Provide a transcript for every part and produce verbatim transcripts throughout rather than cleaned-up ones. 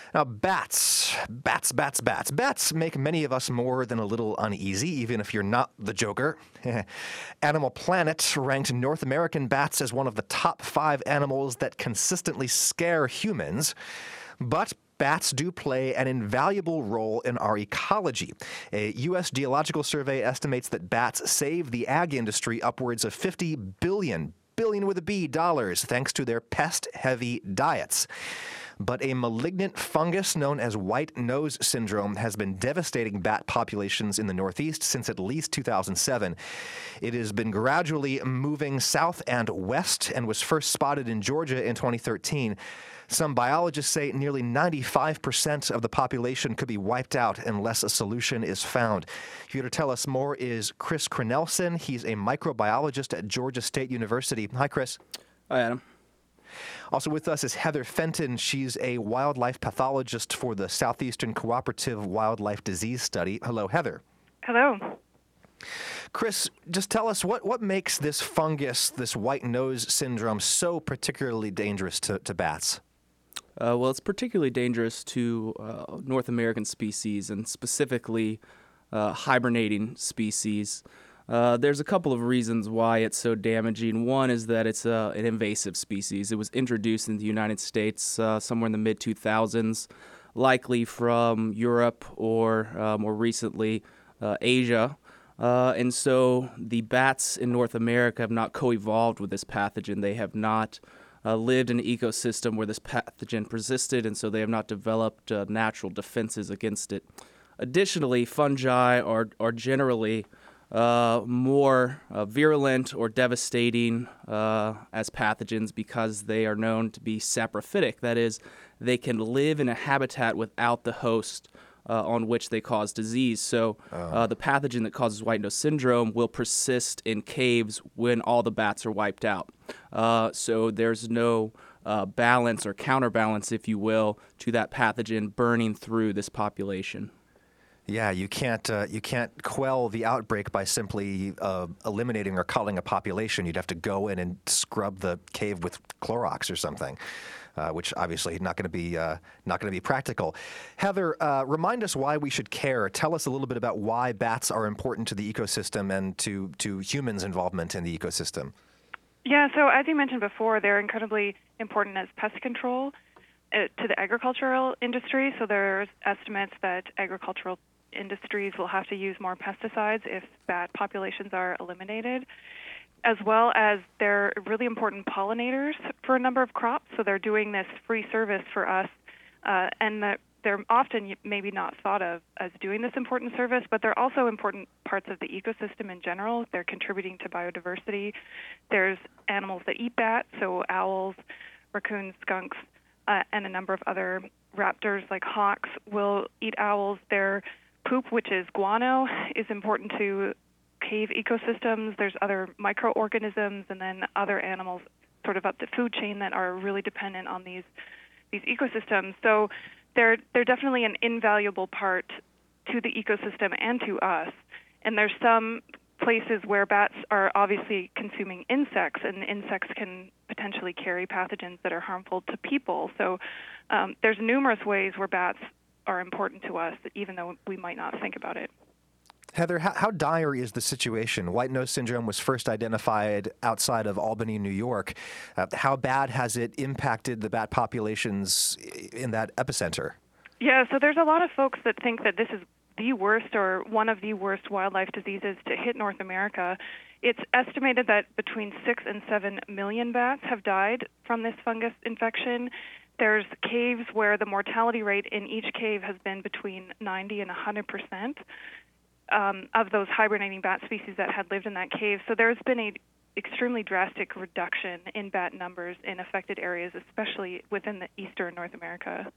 Now, bats, bats, bats, bats. Bats make many of us more than a little uneasy, even if you're not the Joker. Animal Planet ranked North American bats as one of the top five animals that consistently scare humans. But bats do play an invaluable role in our ecology. A U S Geological Survey estimates that bats save the ag industry upwards of fifty billion, billion with a B, dollars, thanks to their pest-heavy diets. But a malignant fungus known as white nose syndrome has been devastating bat populations in the Northeast since at least two thousand seven. It has been gradually moving south and west and was first spotted in Georgia in twenty thirteen. Some biologists say nearly ninety-five percent of the population could be wiped out unless a solution is found. Here to tell us more is Chris Cronelson. He's a microbiologist at Georgia State University. Hi, Chris. Hi, Adam. Also with us is Heather Fenton. She's a wildlife pathologist for the Southeastern Cooperative Wildlife Disease Study. Hello, Heather. Hello. Chris, just tell us what, what makes this fungus, this white nose syndrome, so particularly dangerous to, to bats? Uh, well, it's particularly dangerous to uh, North American species and specifically uh, hibernating species. Uh, there's a couple of reasons why it's so damaging. One is that it's uh, an invasive species. It was introduced in the United States uh, somewhere in the mid two thousands, likely from Europe or uh, more recently uh, Asia. Uh, and so the bats in North America have not co-evolved with this pathogen. They have not uh, lived in an ecosystem where this pathogen persisted, and so they have not developed uh, natural defenses against it. Additionally, fungi are, are generally Uh, more uh, virulent or devastating uh, as pathogens because they are known to be saprophytic. That is, they can live in a habitat without the host uh, on which they cause disease. So uh, the pathogen that causes white nose syndrome will persist in caves when all the bats are wiped out. Uh, so there's no uh, balance or counterbalance, if you will, to that pathogen burning through this population. Yeah, you can't uh, you can't quell the outbreak by simply uh, eliminating or culling a population. You'd have to go in and scrub the cave with Clorox or something, uh, which obviously not going to be uh, not going to be practical. Heather, uh, remind us why we should care. Tell us a little bit about why bats are important to the ecosystem and to to humans' involvement in the ecosystem. Yeah, so as you mentioned before, they're incredibly important as pest control uh, to the agricultural industry. So there's estimates that agricultural industries will have to use more pesticides if bat populations are eliminated, as well as they're really important pollinators for a number of crops. So they're doing this free service for us, uh, and the, they're often maybe not thought of as doing this important service, but they're also important parts of the ecosystem in general. They're contributing to biodiversity. There's animals that eat bats, so owls, raccoons, skunks, uh, and a number of other raptors like hawks will eat owls. They're poop, which is guano, is important to cave ecosystems. There's other microorganisms and then other animals sort of up the food chain that are really dependent on these these ecosystems. So they're they're definitely an invaluable part to the ecosystem and to us. And there's some places where bats are obviously consuming insects, and insects can potentially carry pathogens that are harmful to people. So um, there's numerous ways where bats are important to us, even though we might not think about it. Heather, how, how dire is the situation? White nose syndrome was first identified outside of Albany, New York. Uh, how bad has it impacted the bat populations in that epicenter? Yeah, so there's a lot of folks that think that this is the worst or one of the worst wildlife diseases to hit North America. It's estimated that between six and seven million bats have died from this fungus infection. There's caves where the mortality rate in each cave has been between ninety and one hundred percent um, of those hibernating bat species that had lived in that cave. So there's been a extremely drastic reduction in bat numbers in affected areas, especially within the eastern North America.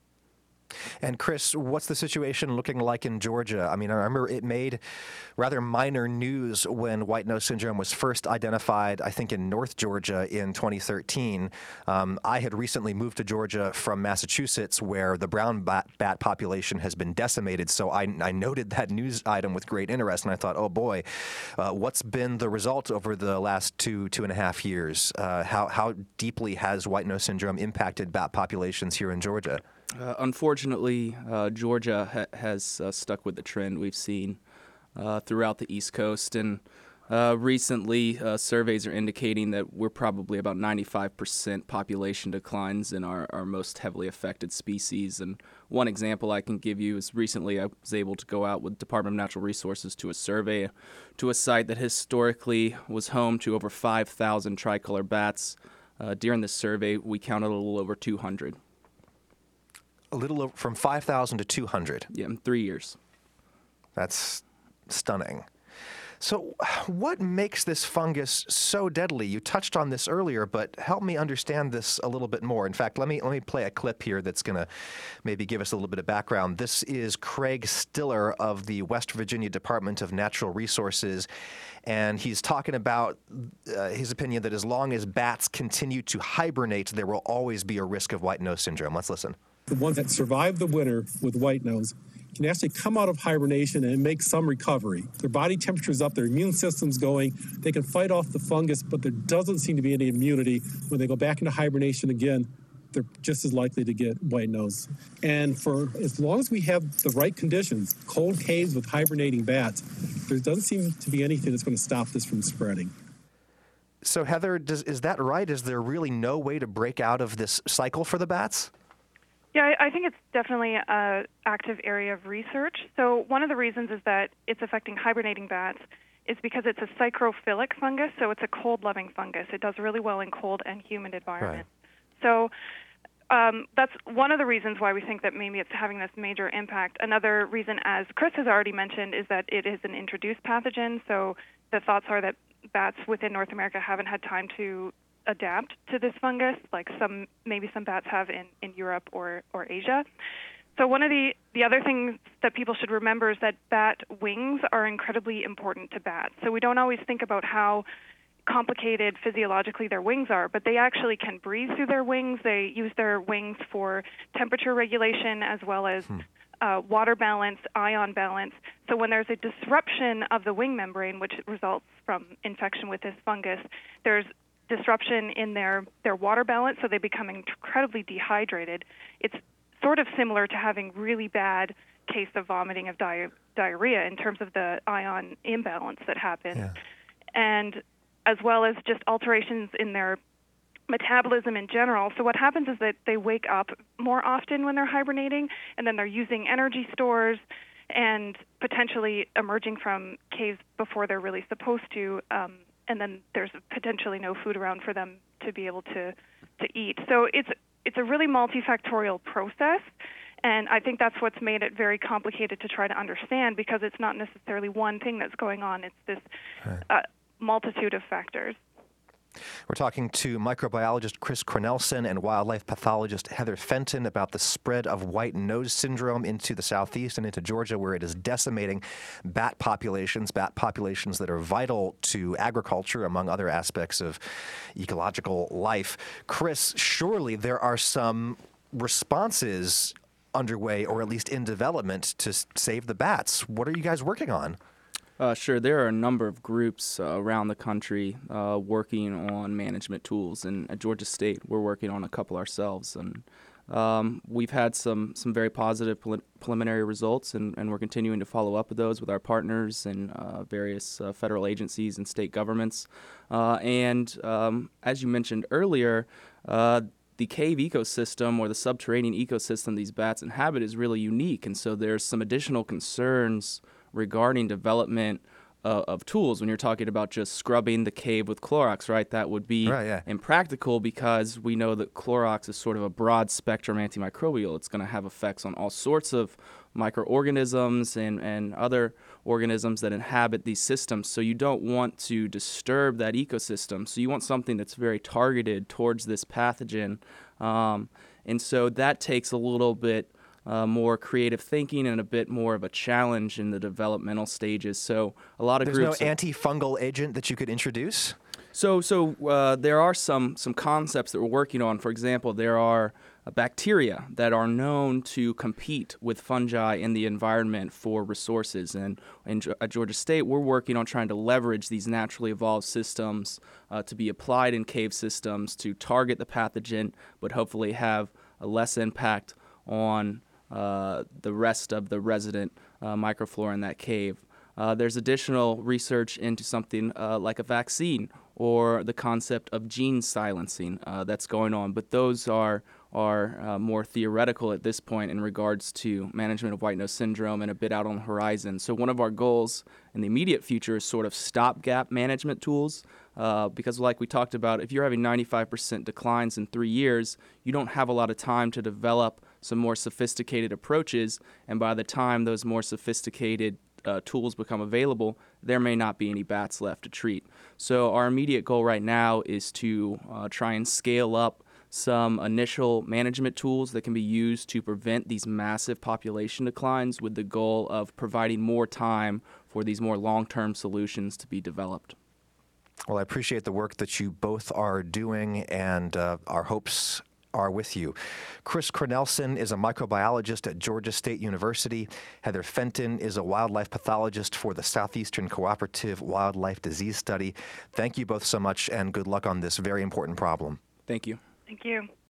And Chris, what's the situation looking like in Georgia? I mean, I remember it made rather minor news when white nose syndrome was first identified, I think, in North Georgia in twenty thirteen. Um, I had recently moved to Georgia from Massachusetts, where the brown bat, bat population has been decimated. So I, I noted that news item with great interest, and I thought, oh boy, uh, what's been the result over the last two, two and a half years? Uh, how, how deeply has white nose syndrome impacted bat populations here in Georgia? Uh, unfortunately, uh, Georgia ha- has uh, stuck with the trend we've seen uh, throughout the East Coast, and uh, recently uh, surveys are indicating that we're probably about ninety-five percent population declines in our, our most heavily affected species. And one example I can give you is recently I was able to go out with Department of Natural Resources to a survey to a site that historically was home to over five thousand tricolor bats. Uh, during this survey, we counted a little over two hundred. A little over, from five thousand to two hundred. Yeah, in three years. That's stunning. So what makes this fungus so deadly? You touched on this earlier, but help me understand this a little bit more. In fact, let me let me play a clip here that's going to maybe give us a little bit of background. This is Craig Stiller of the West Virginia Department of Natural Resources, and he's talking about uh, his opinion that as long as bats continue to hibernate, there will always be a risk of white nose syndrome. Let's listen. The ones that survive the winter with white nose can actually come out of hibernation and make some recovery. Their body temperature is up, their immune system's going, they can fight off the fungus, but there doesn't seem to be any immunity. When they go back into hibernation again, they're just as likely to get white nose. And for as long as we have the right conditions, cold caves with hibernating bats, there doesn't seem to be anything that's going to stop this from spreading. So Heather, does, is that right? Is there really no way to break out of this cycle for the bats? Yeah, I think it's definitely an active area of research. So one of the reasons is that it's affecting hibernating bats is because it's a psychrophilic fungus, so it's a cold-loving fungus. It does really well in cold and humid environments. Right. So um, that's one of the reasons why we think that maybe it's having this major impact. Another reason, as Chris has already mentioned, is that it is an introduced pathogen. So the thoughts are that bats within North America haven't had time to adapt to this fungus, like some maybe some bats have in, in Europe or, or Asia. So one of the, the other things that people should remember is that bat wings are incredibly important to bats. So we don't always think about how complicated physiologically their wings are, but they actually can breathe through their wings. They use their wings for temperature regulation as well as hmm. uh, water balance, ion balance. So when there's a disruption of the wing membrane, which results from infection with this fungus, there's disruption in their, their water balance, so they become incredibly dehydrated. It's sort of similar to having really bad case of vomiting of di- diarrhea in terms of the ion imbalance that happens. Yeah. And as well as just alterations in their metabolism in general. So what happens is that they wake up more often when they're hibernating, and then they're using energy stores and potentially emerging from caves before they're really supposed to, um, and then there's potentially no food around for them to be able to, to eat. So it's it's a really multifactorial process, and I think that's what's made it very complicated to try to understand, because it's not necessarily one thing that's going on. It's this right. uh, multitude of factors. We're talking to microbiologist Chris Cornelsen and wildlife pathologist Heather Fenton about the spread of white nose syndrome into the southeast and into Georgia, where it is decimating bat populations, bat populations that are vital to agriculture, among other aspects of ecological life. Chris, surely there are some responses underway, or at least in development, to save the bats. What are you guys working on? Uh, sure. There are a number of groups uh, around the country uh, working on management tools, and at Georgia State, we're working on a couple ourselves. And um, we've had some some very positive pre- preliminary results, and, and we're continuing to follow up with those with our partners and uh, various uh, federal agencies and state governments. Uh, and um, as you mentioned earlier, uh, the cave ecosystem, or the subterranean ecosystem these bats inhabit, is really unique, and so there's some additional concerns regarding development uh, of tools. When you're talking about just scrubbing the cave with Clorox, right, that would be right, yeah. impractical, because we know that Clorox is sort of a broad spectrum antimicrobial. It's going to have effects on all sorts of microorganisms and, and other organisms that inhabit these systems. So you don't want to disturb that ecosystem. So you want something that's very targeted towards this pathogen. Um, and so that takes a little bit Uh, more creative thinking and a bit more of a challenge in the developmental stages. So a lot of There's groups. There's no antifungal agent that you could introduce? So, so uh, there are some some concepts that we're working on. For example, there are uh, bacteria that are known to compete with fungi in the environment for resources. And in, at Georgia State, we're working on trying to leverage these naturally evolved systems uh, to be applied in cave systems to target the pathogen, but hopefully have a less impact on uh, the rest of the resident uh, microflora in that cave. Uh, there's additional research into something uh, like a vaccine or the concept of gene silencing uh, that's going on, but those are are uh, more theoretical at this point in regards to management of white nose syndrome and a bit out on the horizon. So one of our goals in the immediate future is sort of stopgap management tools, uh, because like we talked about, if you're having ninety-five percent declines in three years, you don't have a lot of time to develop some more sophisticated approaches, and by the time those more sophisticated Uh, tools become available, there may not be any bats left to treat. So our immediate goal right now is to uh, try and scale up some initial management tools that can be used to prevent these massive population declines, with the goal of providing more time for these more long-term solutions to be developed. Well, I appreciate the work that you both are doing, and uh, our hopes are with you. Chris Cornelsen is a microbiologist at Georgia State University. Heather Fenton is a wildlife pathologist for the Southeastern Cooperative Wildlife Disease Study. Thank you both so much, and good luck on this very important problem. Thank you. Thank you.